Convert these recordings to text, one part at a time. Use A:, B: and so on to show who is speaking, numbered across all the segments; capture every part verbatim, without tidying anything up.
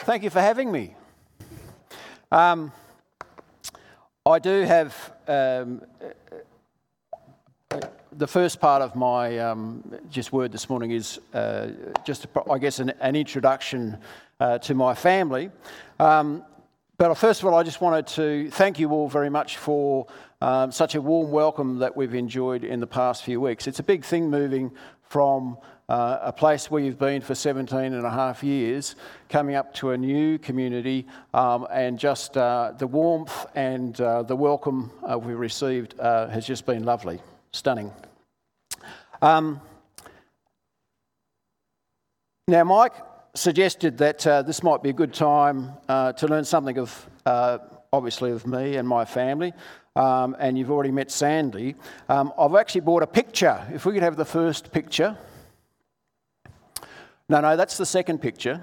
A: Thank you for having me. Um, I do have um, the first part of my um, just word this morning is uh, just, I guess, an, an introduction uh, to my family. Um, but first of all, I just wanted to thank you all very much for um, such a warm welcome that we've enjoyed in the past few weeks. It's a big thing moving from Uh, a place where you've been for seventeen and a half years, coming up to a new community, um, and just uh, the warmth and uh, the welcome uh, we received uh, has just been lovely, stunning. Um, now, Mike suggested that uh, this might be a good time uh, to learn something of, uh, obviously, of me and my family. Um, and you've already met Sandy. Um, I've actually brought a picture. If we could have the first picture. No, no, that's the second picture.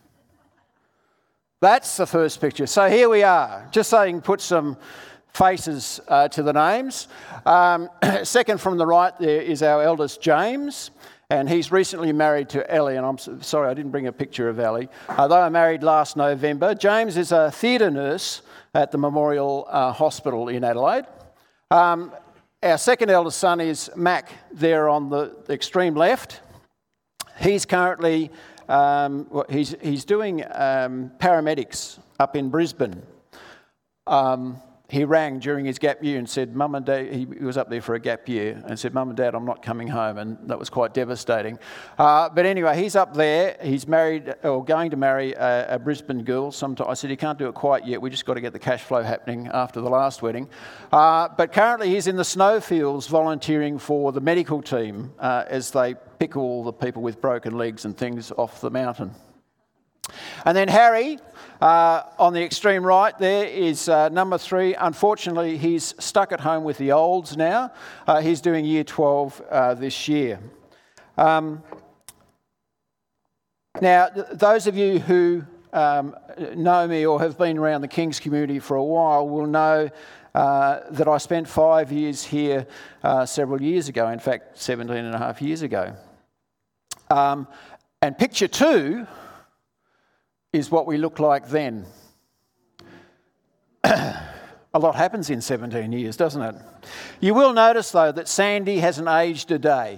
A: That's the first picture. So here we are, just so you can put some faces uh, to the names. Um, second from the right there is our eldest, James, and he's recently married to Ellie, and I'm sorry I didn't bring a picture of Ellie. Uh, they were married last November. James is a theatre nurse at the Memorial uh, Hospital in Adelaide. Um, our second eldest son is Mac, there on the extreme left. He's currently, um, he's, he's doing um, paramedics up in Brisbane. Um, he rang during his gap year and said, Mum and Dad, he was up there for a gap year, and said, Mum and Dad, I'm not coming home, and that was quite devastating. Uh, but anyway, he's up there, he's married, or going to marry a, a Brisbane girl. Sometime, I said, he can't do it quite yet, we just got to get the cash flow happening after the last wedding. Uh, but currently he's in the snowfields volunteering for the medical team uh, as they pick all the people with broken legs and things off the mountain. And then Harry, uh, on the extreme right there, is uh, number three. Unfortunately, he's stuck at home with the olds now. Uh, he's doing year twelve uh, this year. Um, now, th- those of you who um, know me or have been around the King's community for a while will know uh, that I spent five years here uh, several years ago, in fact, seventeen and a half years ago. Um, and picture two is what we looked like then. A lot happens in seventeen years, doesn't it? You will notice, though, that Sandy hasn't aged a day.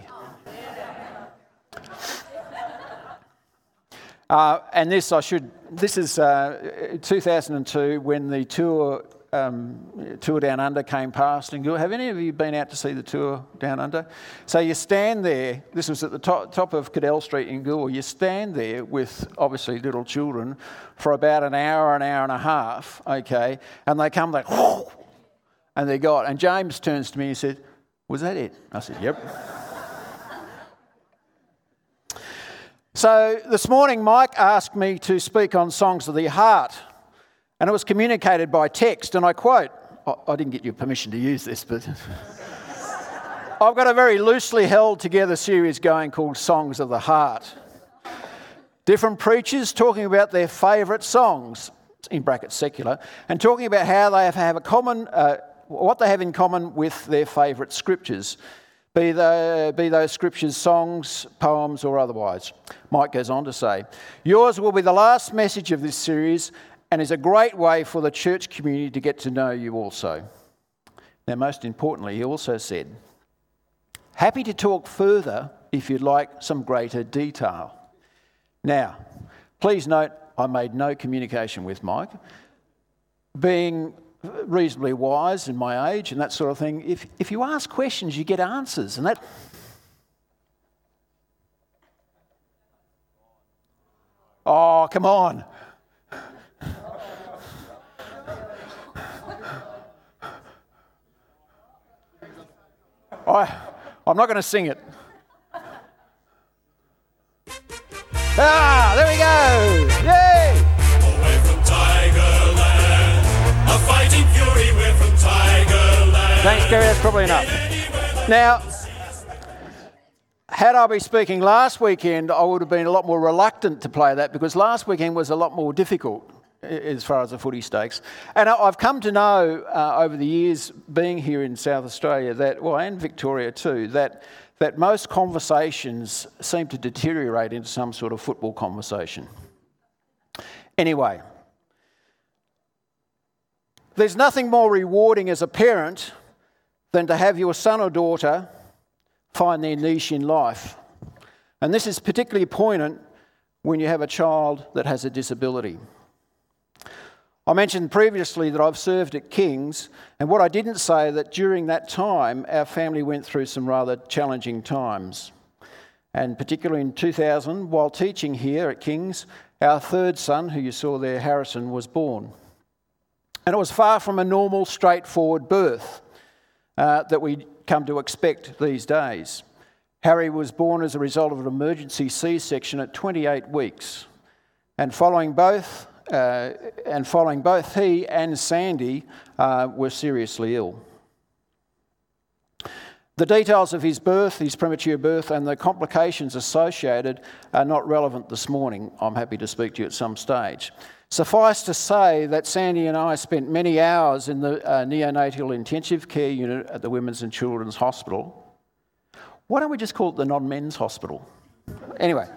A: Uh, and this, I should, this is uh, two thousand two when the tour um, tour Down Under came past. And have any of you been out to see the tour Down Under? So you stand there, this was at the top, top of Cadell Street in Goole, you stand there with obviously little children for about an hour, an hour and a half, okay, and they come like, whoo, and they're gone. And James turns to me and said, was that it? I said, yep. So this morning Mike asked me to speak on songs of the heart. And it was communicated by text, and I quote, I didn't get your permission to use this, but I've got a very loosely held together series going called Songs of the Heart. Different preachers talking about their favourite songs, in brackets secular, and talking about how they have, have a common, uh, what they have in common with their favourite scriptures, be, the, be those scriptures songs, poems or otherwise. Mike goes on to say, yours will be the last message of this series, and is a great way for the church community to get to know you also. Now, most importantly, he also said, happy to talk further if you'd like some greater detail. Now, please note, I made no communication with Mike. Being reasonably wise in my age and that sort of thing, if, if you ask questions, you get answers, and that... Oh, come on. I, I'm not going to sing it. Ah, there we go! Yay!
B: Oh, we're from Tigerland, a fighting fury, we're from Tigerland.
A: Thanks, Gary, that's probably enough. Now, had I been speaking last weekend, I would have been a lot more reluctant to play that because last weekend was a lot more difficult as far as the footy stakes. And I've come to know uh, over the years being here in South Australia that, well, and Victoria too, that that most conversations seem to deteriorate into some sort of football conversation. Anyway, there's nothing more rewarding as a parent than to have your son or daughter find their niche in life. And this is particularly poignant when you have a child that has a disability. I mentioned previously that I've served at King's, and what I didn't say that during that time our family went through some rather challenging times. And particularly in two thousand, while teaching here at King's, our third son, who you saw there, Harrison, was born. And it was far from a normal, straightforward birth uh, that we come to expect these days. Harry was born as a result of an emergency C-section at twenty-eight weeks, and following both, uh, and following both he and Sandy uh, were seriously ill. The details of his birth, his premature birth, and the complications associated are not relevant this morning. I'm happy to speak to you at some stage. Suffice to say that Sandy and I spent many hours in the uh, neonatal intensive care unit at the Women's and Children's Hospital. Why don't we just call it the non-men's hospital? Anyway.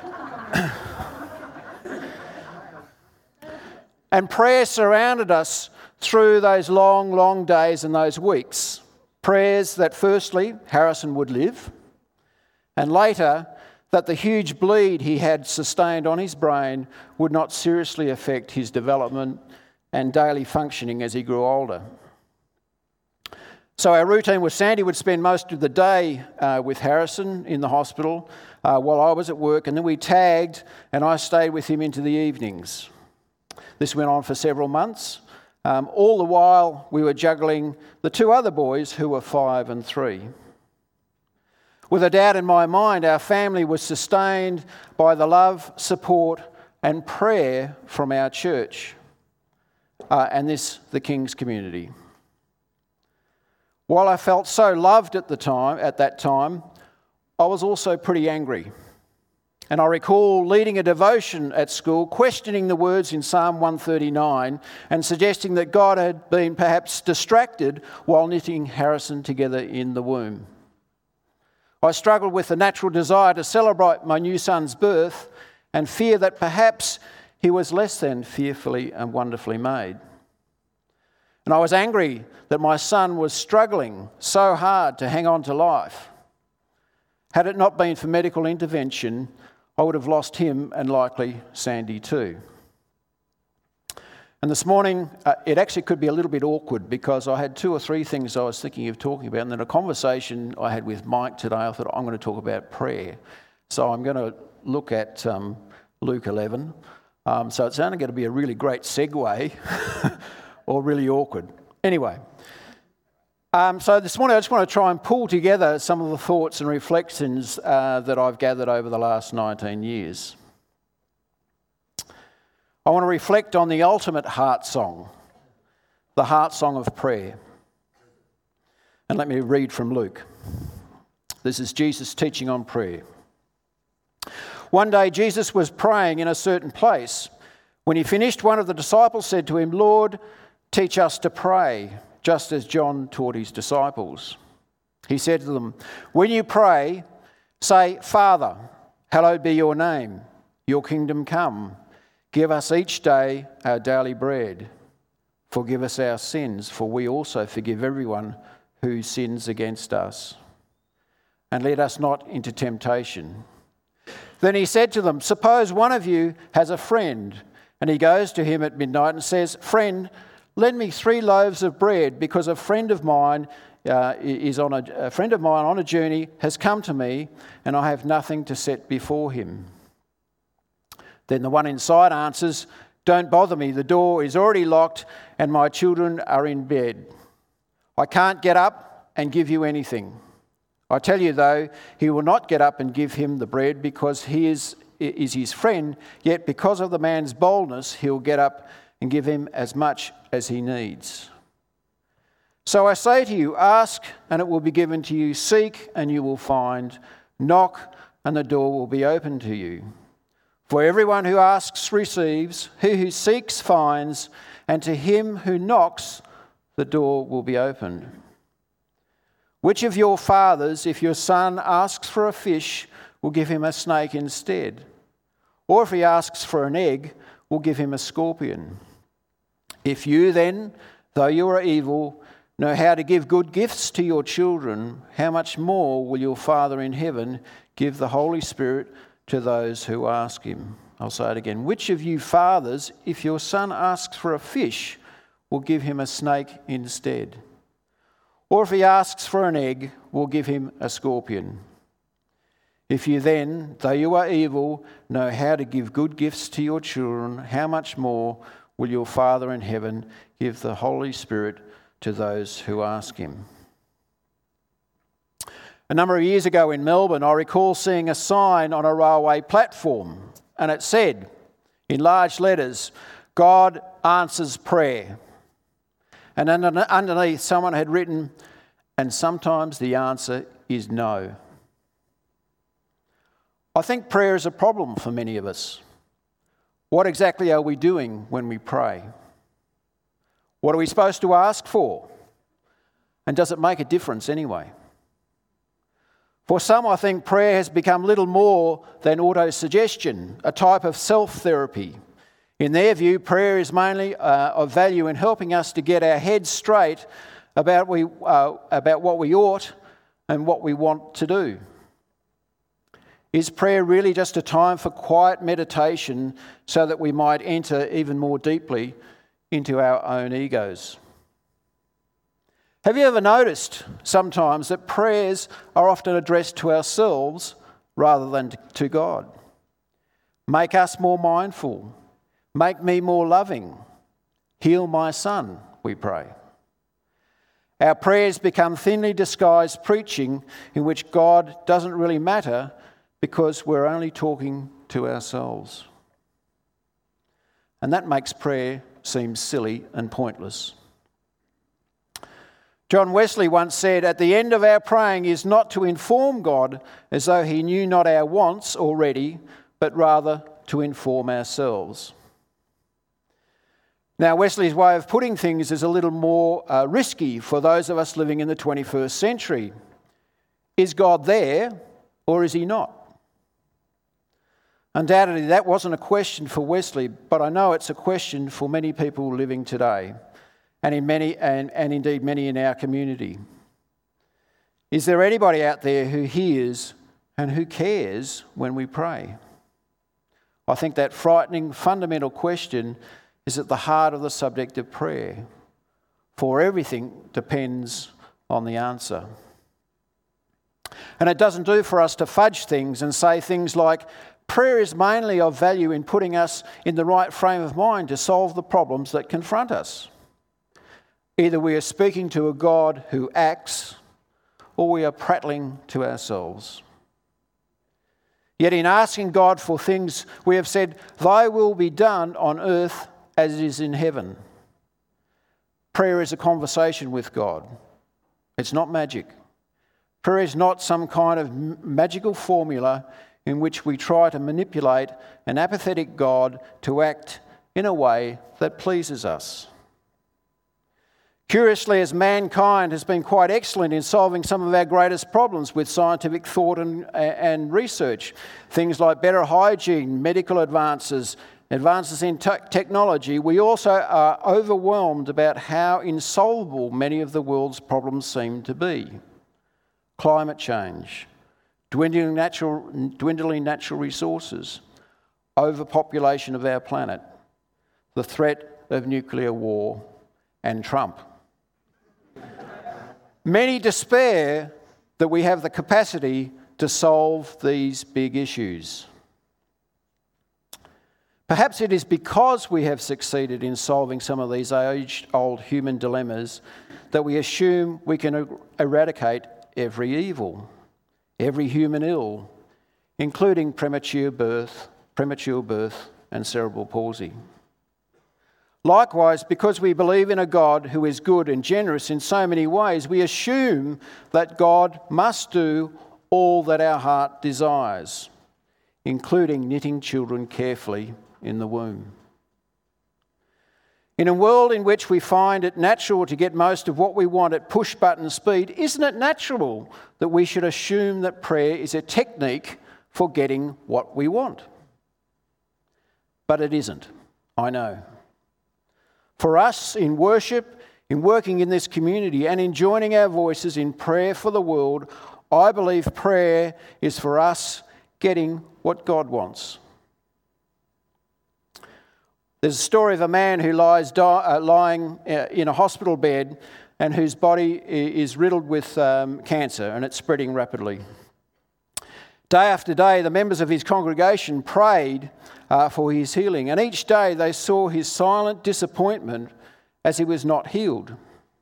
A: And prayer surrounded us through those long, long days and those weeks. Prayers that firstly, Harrison would live, and later, that the huge bleed he had sustained on his brain would not seriously affect his development and daily functioning as he grew older. So our routine was Sandy would spend most of the day uh, with Harrison in the hospital uh, while I was at work, and then we tagged and I stayed with him into the evenings. This went on for several months. Um, all the while we were juggling the two other boys who were five and three. With a doubt in my mind, our family was sustained by the love, support and prayer from our church uh, and this, the King's community. While I felt so loved at the time, at that time, I was also pretty angry. And I recall leading a devotion at school, questioning the words in Psalm one thirty-nine and suggesting that God had been perhaps distracted while knitting Harrison together in the womb. I struggled with the natural desire to celebrate my new son's birth and fear that perhaps he was less than fearfully and wonderfully made. And I was angry that my son was struggling so hard to hang on to life. Had it not been for medical intervention, I would have lost him and likely Sandy too. And this morning, uh, it actually could be a little bit awkward because I had two or three things I was thinking of talking about. And then a conversation I had with Mike today, I thought, I'm going to talk about prayer. So I'm going to look at um, Luke eleven. Um, so it's only going to be a really great segue or really awkward. Anyway, um, so this morning I just want to try and pull together some of the thoughts and reflections uh, that I've gathered over the last nineteen years. I want to reflect on the ultimate heart song, the heart song of prayer. And let me read from Luke. This is Jesus teaching on prayer. One day Jesus was praying in a certain place. When he finished, one of the disciples said to him, "Lord, teach us to pray, just as John taught his disciples." He said to them, "When you pray, say, 'Father, hallowed be your name, your kingdom come. Give us each day our daily bread. Forgive us our sins, for we also forgive everyone who sins against us. And lead us not into temptation.' Then he said to them, 'Suppose one of you has a friend, and he goes to him at midnight and says, "Friend, lend me three loaves of bread, because a friend of mine uh, is on a, a friend of mine on a journey has come to me, and I have nothing to set before him." Then the one inside answers, "Don't bother me, the door is already locked and my children are in bed. I can't get up and give you anything." I tell you though, he will not get up and give him the bread because he is, is his friend, yet because of the man's boldness, he'll get up and give him as much as he needs. So I say to you, ask and it will be given to you, seek and you will find, knock and the door will be opened to you. For everyone who asks receives, he who seeks finds, and to him who knocks the door will be opened. Which of your fathers, if your son asks for a fish, will give him a snake instead? Or if he asks for an egg, we'll give him a scorpion. If you then, though you are evil, know how to give good gifts to your children, how much more will your Father in heaven give the Holy Spirit to those who ask him? I'll say it again. Which of you fathers, if your son asks for a fish, will give him a snake instead? Or if he asks for an egg, will give him a scorpion? If you then, though you are evil, know how to give good gifts to your children, how much more will your Father in heaven give the Holy Spirit to those who ask him? A number of years ago in Melbourne, I recall seeing a sign on a railway platform, and it said, in large letters, God answers prayer. And underneath, someone had written, and sometimes the answer is no. I think prayer is a problem for many of us. What exactly are we doing when we pray? What are we supposed to ask for? And does it make a difference anyway? For some, I think prayer has become little more than autosuggestion, a type of self-therapy. In their view, prayer is mainly uh, of value in helping us to get our heads straight about, we, uh, about what we ought and what we want to do. Is prayer really just a time for quiet meditation so that we might enter even more deeply into our own egos? Have you ever noticed sometimes that prayers are often addressed to ourselves rather than to God? Make us more mindful. Make me more loving. Heal my son, we pray. Our prayers become thinly disguised preaching in which God doesn't really matter because we're only talking to ourselves. And that makes prayer seem silly and pointless. John Wesley once said, "At the end of our praying is not to inform God as though he knew not our wants already, but rather to inform ourselves." Now, Wesley's way of putting things is a little more uh, risky for those of us living in the twenty-first century. Is God there or is he not? Undoubtedly, that wasn't a question for Wesley, but I know it's a question for many people living today, and in many, and, and indeed many in our community. Is there anybody out there who hears and who cares when we pray? I think that frightening, fundamental question is at the heart of the subject of prayer, for everything depends on the answer. And it doesn't do for us to fudge things and say things like, prayer is mainly of value in putting us in the right frame of mind to solve the problems that confront us. Either we are speaking to a God who acts, or we are prattling to ourselves. Yet in asking God for things, we have said, "Thy will be done on earth as it is in heaven." Prayer is a conversation with God. It's not magic. Prayer is not some kind of magical formula in which we try to manipulate an apathetic God to act in a way that pleases us. Curiously, as mankind has been quite excellent in solving some of our greatest problems with scientific thought and, and research, things like better hygiene, medical advances, advances in te- technology, we also are overwhelmed about how insoluble many of the world's problems seem to be. Climate change, dwindling natural, dwindling natural resources, overpopulation of our planet, the threat of nuclear war, and Trump. Many despair that we have the capacity to solve these big issues. Perhaps it is because we have succeeded in solving some of these age-old human dilemmas that we assume we can er- eradicate every evil, every human ill, including premature birth, premature birth and cerebral palsy. Likewise, because we believe in a God who is good and generous in so many ways, we assume that God must do all that our heart desires, including knitting children carefully in the womb. In a world in which we find it natural to get most of what we want at push-button speed, isn't it natural that we should assume that prayer is a technique for getting what we want? but it isn't, I know. For us, in worship, in working in this community, and in joining our voices in prayer for the world, I believe prayer is for us getting what God wants. There's a story of a man who lies di- uh, lying uh, in a hospital bed and whose body is riddled with um, cancer, and it's spreading rapidly. Day after day, the members of his congregation prayed uh, for his healing, and each day they saw his silent disappointment as he was not healed.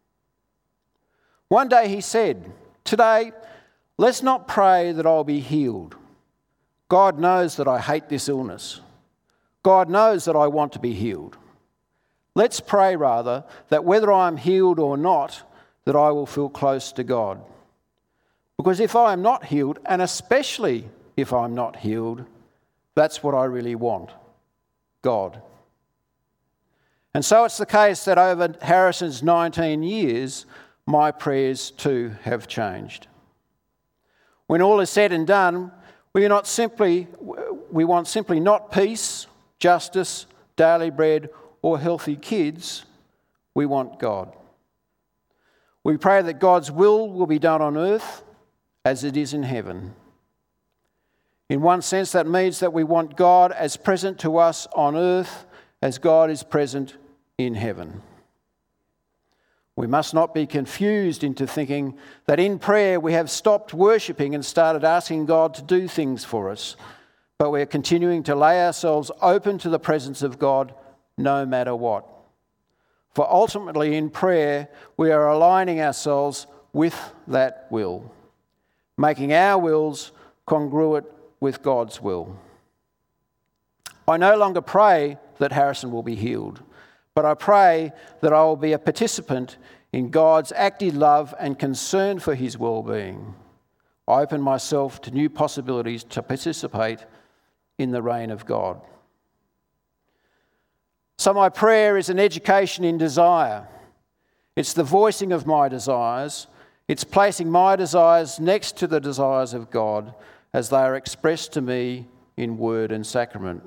A: One day he said, "Today, let's not pray that I'll be healed. God knows that I hate this illness. God knows that I want to be healed. Let's pray rather that whether I'm healed or not, that I will feel close to God. Because if I am not healed, and especially if I'm not healed, that's what I really want, God." And so it's the case that over Harrison's nineteen years, my prayers too have changed. When all is said and done, we are not simply, we want simply not peace, justice, daily bread, or healthy kids. We want God. We pray that God's will will be done on earth as it is in heaven. In one sense, that means that we want God as present to us on earth as God is present in heaven. We must not be confused into thinking that in prayer we have stopped worshipping and started asking God to do things for us, but we're continuing to lay ourselves open to the presence of God no matter what. For ultimately in prayer we are aligning ourselves with that will, making our wills congruent with God's will. I no longer pray that Harrison will be healed, but I pray that I will be a participant in God's active love and concern for his well-being. I open myself to new possibilities to participate in the reign of God. So my prayer is an education in desire. It's the voicing of my desires. It's placing my desires next to the desires of God as they are expressed to me in word and sacrament.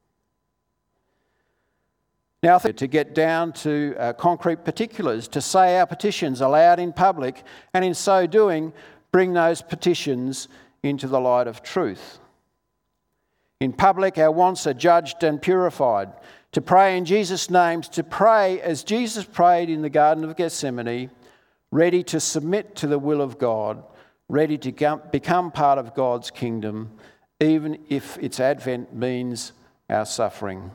A: Now, to get down to uh, concrete particulars, to say our petitions aloud in public, and in so doing, bring those petitions into the light of truth. In public, our wants are judged and purified. To pray in Jesus' name, to pray as Jesus prayed in the Garden of Gethsemane, ready to submit to the will of God, ready to become part of God's kingdom, even if its advent means our suffering.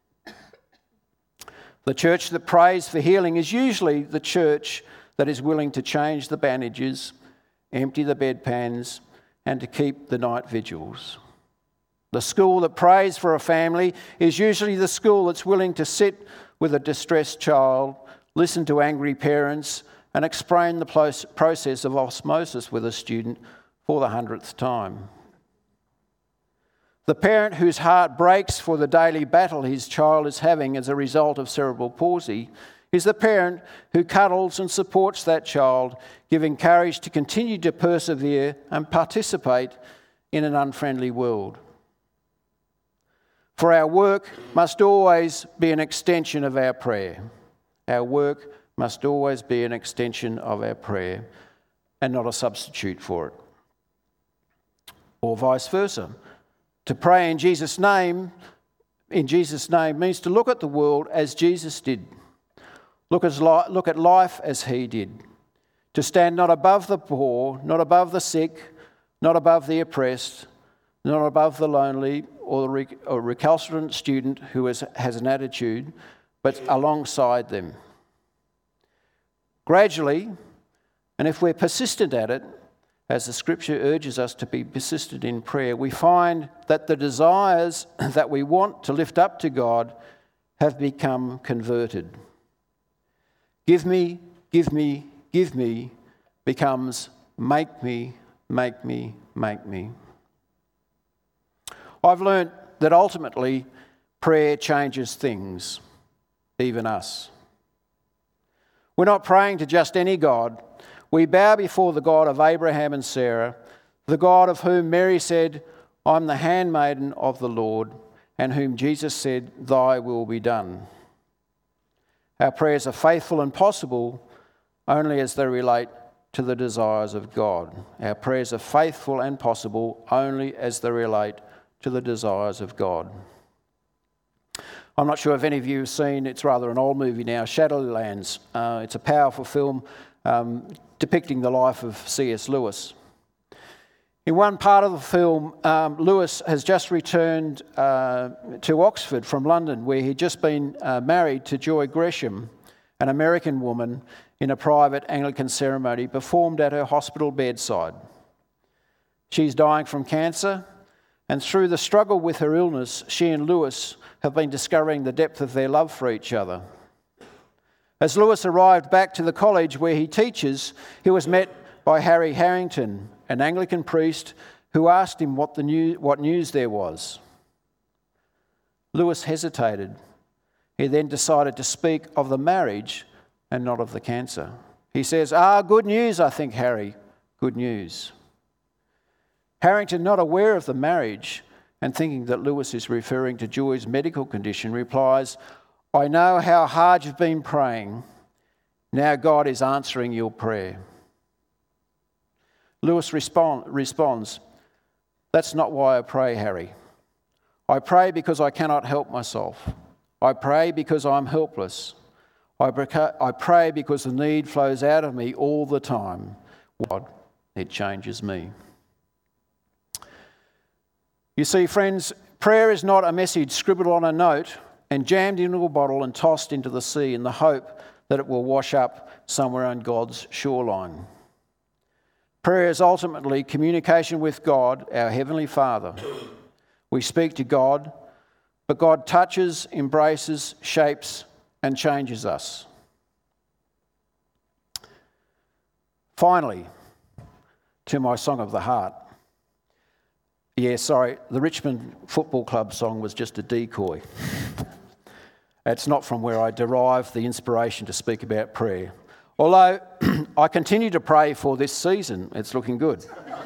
A: The church that prays for healing is usually the church that is willing to change the bandages, empty the bedpans, and to keep the night vigils. The school that prays for a family is usually the school that's willing to sit with a distressed child, listen to angry parents, and explain the process of osmosis with a student for the hundredth time. The parent whose heart breaks for the daily battle his child is having as a result of cerebral palsy is the parent who cuddles and supports that child, giving courage to continue to persevere and participate in an unfriendly world. For our work must always be an extension of our prayer. Our work must always be an extension of our prayer and not a substitute for it. Or vice versa. To pray in Jesus' name, in Jesus' name means to look at the world as Jesus did. Look, as li- look at life as he did. To stand not above the poor, not above the sick, not above the oppressed, not above the lonely or the rec- or recalcitrant student who has, has an attitude, but alongside them. Gradually, and if we're persistent at it, as the scripture urges us to be persistent in prayer, we find that the desires that we want to lift up to God have become converted. Give me, give me, give me becomes make me, make me, make me. I've learnt that ultimately prayer changes things, even us. We're not praying to just any God. We bow before the God of Abraham and Sarah, the God of whom Mary said, "I'm the handmaiden of the Lord. and whom Jesus said, "Thy will be done." Our prayers are faithful and possible only as they relate to the desires of God. Our prayers are faithful and possible only as they relate to the desires of God. I'm not sure if any of you have seen, it's rather an old movie now, Shadowlands. Uh, it's a powerful film um, depicting the life of C S Lewis. In one part of the film, um, Lewis has just returned uh, to Oxford from London, where he'd just been uh, married to Joy Gresham, an American woman, in a private Anglican ceremony performed at her hospital bedside. She's dying from cancer, and through the struggle with her illness, she and Lewis have been discovering the depth of their love for each other. As Lewis arrived back to the college where he teaches, he was met by Harry Harrington, an Anglican priest, who asked him what, the new, what news there was. Lewis hesitated. He then decided to speak of the marriage and not of the cancer. He says, "Ah, good news, I think, Harry, good news." Harrington, not aware of the marriage and thinking that Lewis is referring to Joy's medical condition, replies, "I know how hard you've been praying. Now God is answering your prayer." Lewis respond, responds, "That's not why I pray, Harry. I pray because I cannot help myself. I pray because I'm helpless. I pray because the need flows out of me all the time. God, it changes me." You see, friends, prayer is not a message scribbled on a note and jammed into a bottle and tossed into the sea in the hope that it will wash up somewhere on God's shoreline. Prayer is ultimately communication with God, our Heavenly Father. We speak to God, but God touches, embraces, shapes, and changes us. Finally, to my song of the heart. Yeah, sorry, the Richmond Football Club song was just a decoy. It's not from where I derived the inspiration to speak about prayer. Although I continue to pray for this season, it's looking good.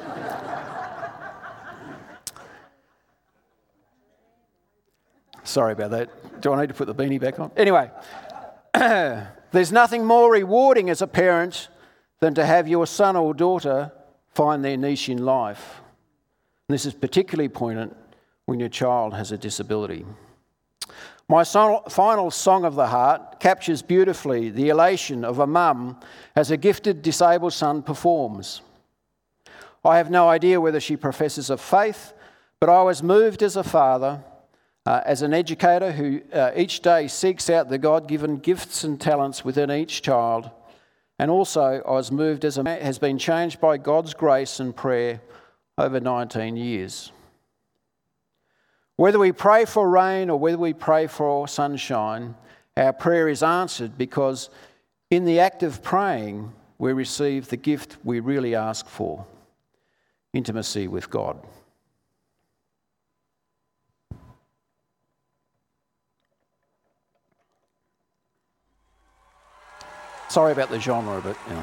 A: Sorry about that. Do I need to put the beanie back on? Anyway, there's nothing more rewarding as a parent than to have your son or daughter find their niche in life. And this is particularly poignant when your child has a disability. My son, final song of the heart captures beautifully the elation of a mum as a gifted disabled son performs. I have no idea whether she professes a faith, but I was moved as a father, uh, as an educator who uh, each day seeks out the God-given gifts and talents within each child. And also I was moved as a man has been changed by God's grace and prayer over nineteen years. Whether we pray for rain or whether we pray for sunshine, our prayer is answered because in the act of praying, we receive the gift we really ask for, intimacy with God. Sorry about the genre, but you know.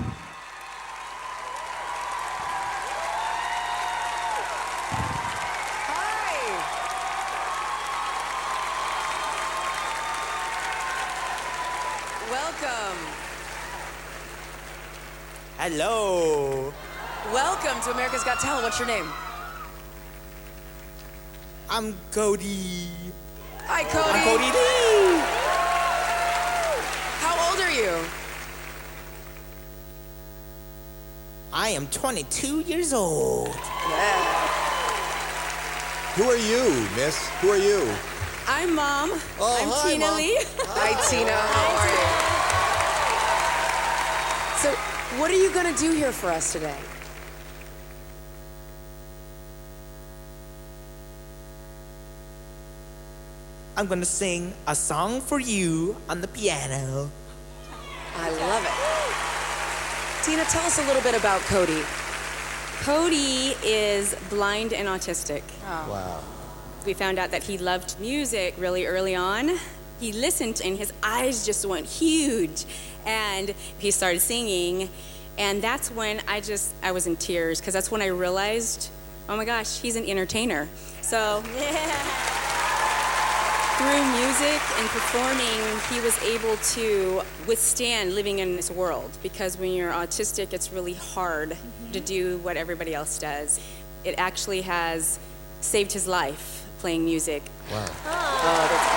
C: Hello.
D: Welcome to America's Got Talent. What's your name?
C: I'm Cody.
D: Hi, Cody.
C: I'm Cody D.
D: How old are you?
C: I am twenty-two years old.
D: Yeah.
E: Who are you, miss? Who are you?
F: I'm Mom.
E: Oh,
F: I'm
E: hi,
F: Tina
E: Mom.
F: Lee.
D: Hi, Tina. How are you?
F: So, what are you going to do here for us today?
C: I'm gonna sing a song for you on the piano.
D: I love it. Tina, tell us a little bit about Cody.
F: Cody is blind and autistic.
D: Oh.
E: Wow.
F: We found out that he loved music really early on. He listened and his eyes just went huge. And he started singing. And that's when I just, I was in tears because that's when I realized, oh my gosh, he's an entertainer. So, yeah. through music and performing, he was able to withstand living in this world, because when you're autistic, it's really hard mm-hmm. to do what everybody else does. It actually has saved his life playing music.
E: Wow.
D: Oh, that's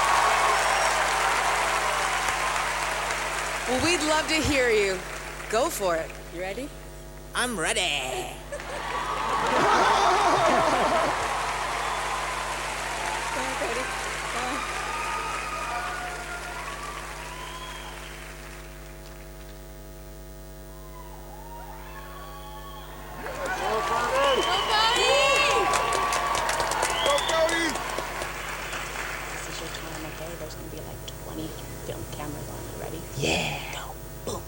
D: awesome. Well, we'd love to hear you. Go for it.
F: You ready?
C: I'm ready.
F: There's going to be like twenty film cameras on you. Ready?
C: Yeah.
F: Go. Boom.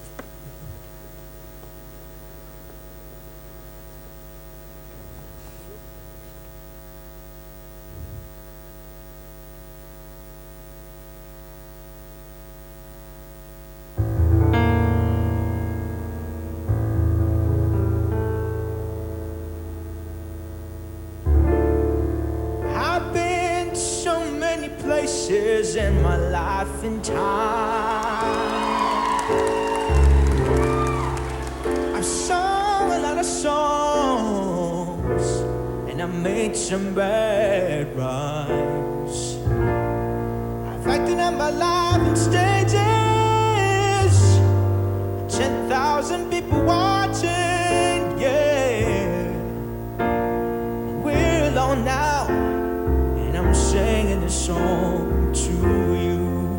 C: I've been to so many places in my life and time. I've sung a lot of songs, and I made some bad rhymes. I've acted out my life on stages, ten thousand people watching, yeah. We're alone now, and I'm singing this song to you.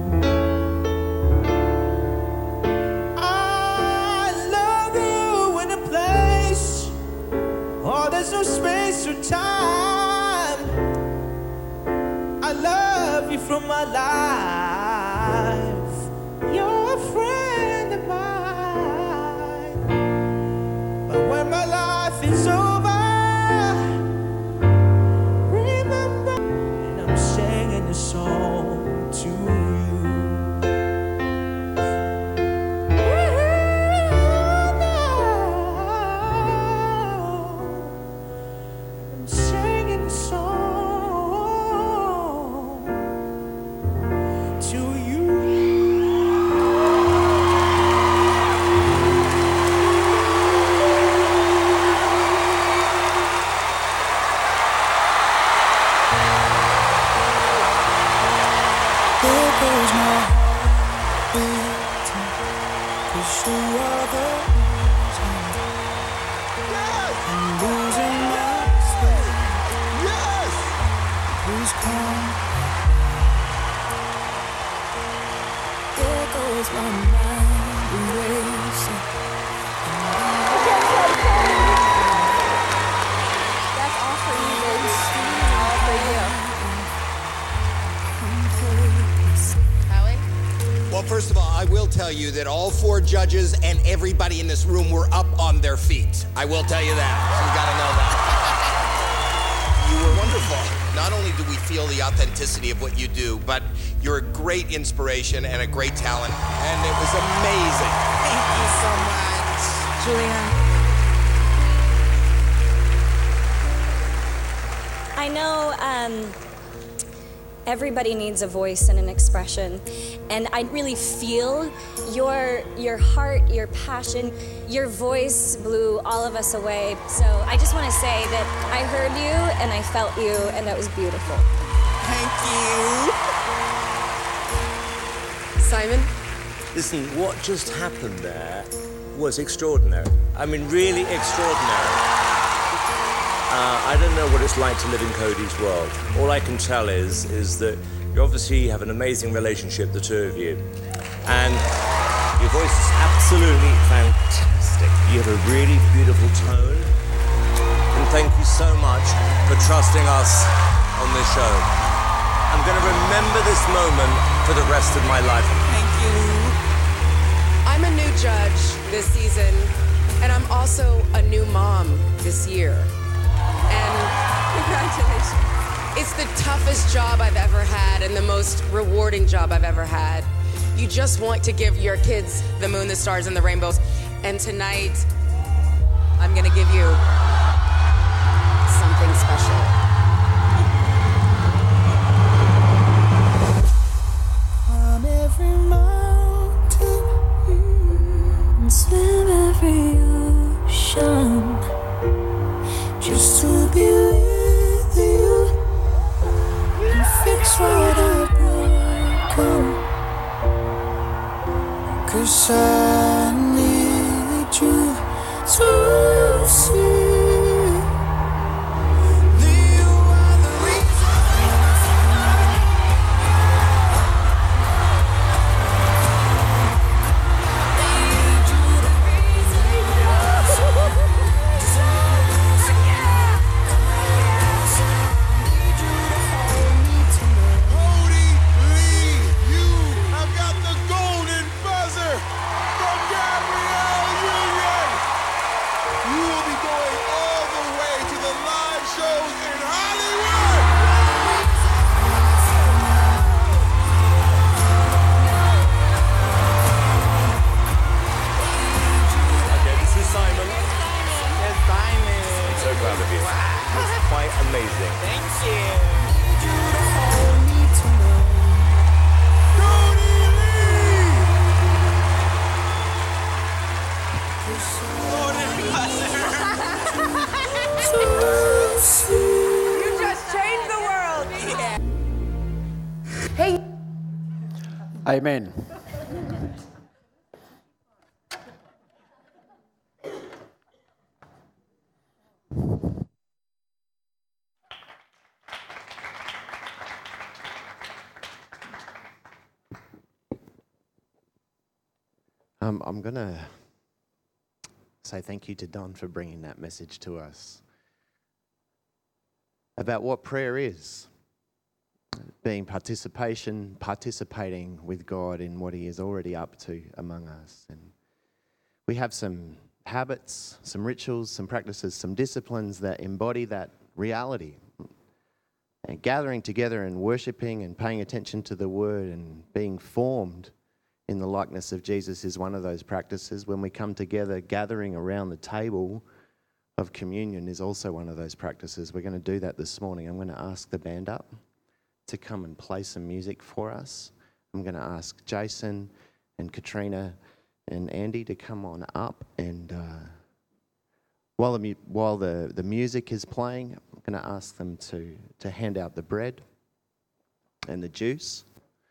C: I love you in a place, oh, there's no space or time. I love you from my life. You're a friend of mine. But when my life is over, remember, and I'm singing a song to you. I'm singing a song to you.
G: There goes my beating, 'cause you are the reason I'm losing my sleep.
E: Yes!
G: Please come. There goes my mind racing.
F: That's all for you, baby. All for you. Howie?
E: Well, first of all, I will tell you that all four judges and everybody in this room were up on their feet. I will tell you that. So you gotta know that. You were wonderful. Not only do we feel the authenticity of what you do, but you're a great inspiration and a great talent, and it was amazing.
C: Thank you so much.
D: Julianne.
H: I know um, everybody needs a voice and an expression, and I really feel your your heart, your passion, your voice blew all of us away. So I just want to say that I heard you and I felt you, and that was beautiful.
C: Thank you.
D: Simon?
I: Listen, what just happened there was extraordinary. I mean, really extraordinary. Uh, I don't know what it's like to live in Cody's world. All I can tell is, is that you obviously have an amazing relationship, the two of you. And your voice is absolutely fantastic. You have a really beautiful tone. And thank you so much for trusting us on this show. I'm going to remember this moment for the rest of my life.
C: Thank you.
D: I'm a new judge this season, and I'm also a new mom this year. And congratulations. It's the toughest job I've ever had and the most rewarding job I've ever had. You just want to give your kids the moon, the stars, and the rainbows. And tonight, I'm gonna give you something special.
G: 'cause I need you to see.
A: Amen.
J: Um, I'm going to say thank you to Don for bringing that message to us about what prayer is. Being participation, participating with God in what He is already up to among us. And we have some habits, some rituals, some practices, some disciplines that embody that reality. And gathering together and worshipping and paying attention to the Word and being formed in the likeness of Jesus is one of those practices. When we come together, gathering around the table of communion is also one of those practices. We're going to do that this morning. I'm going to ask the band up to come and play some music for us. I'm going to ask Jason and Katrina and Andy to come on up, and uh, while the mu- while the, the music is playing, I'm going to ask them to, to hand out the bread and the juice.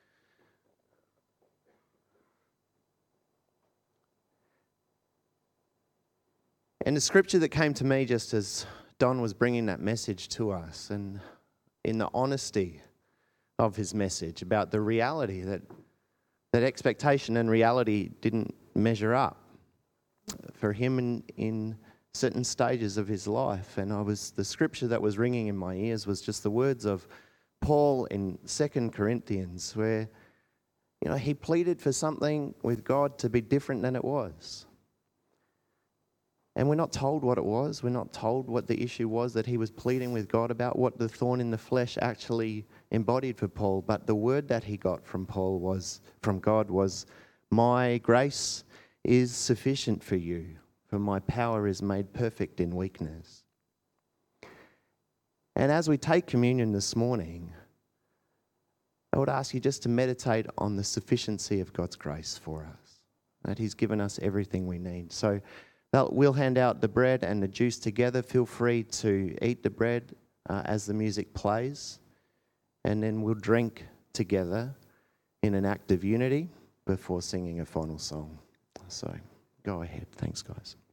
J: And the scripture that came to me just as Don was bringing that message to us, and in the honesty of his message about the reality that that expectation and reality didn't measure up for him in, in certain stages of his life. And I was the scripture that was ringing in my ears was just the words of Paul in Second Corinthians, where you know he pleaded for something with God to be different than it was. And we're not told what it was. We're not told what the issue was that he was pleading with God about, what the thorn in the flesh actually embodied for Paul. But the word that he got from Paul was, from God was, "My grace is sufficient for you, for my power is made perfect in weakness." And as we take communion this morning, I would ask you just to meditate on the sufficiency of God's grace for us, that He's given us everything we need. So we'll hand out the bread and the juice together. Feel free to eat the bread uh, as the music plays, and then we'll drink together in an act of unity before singing a final song. So go ahead. Thanks, guys.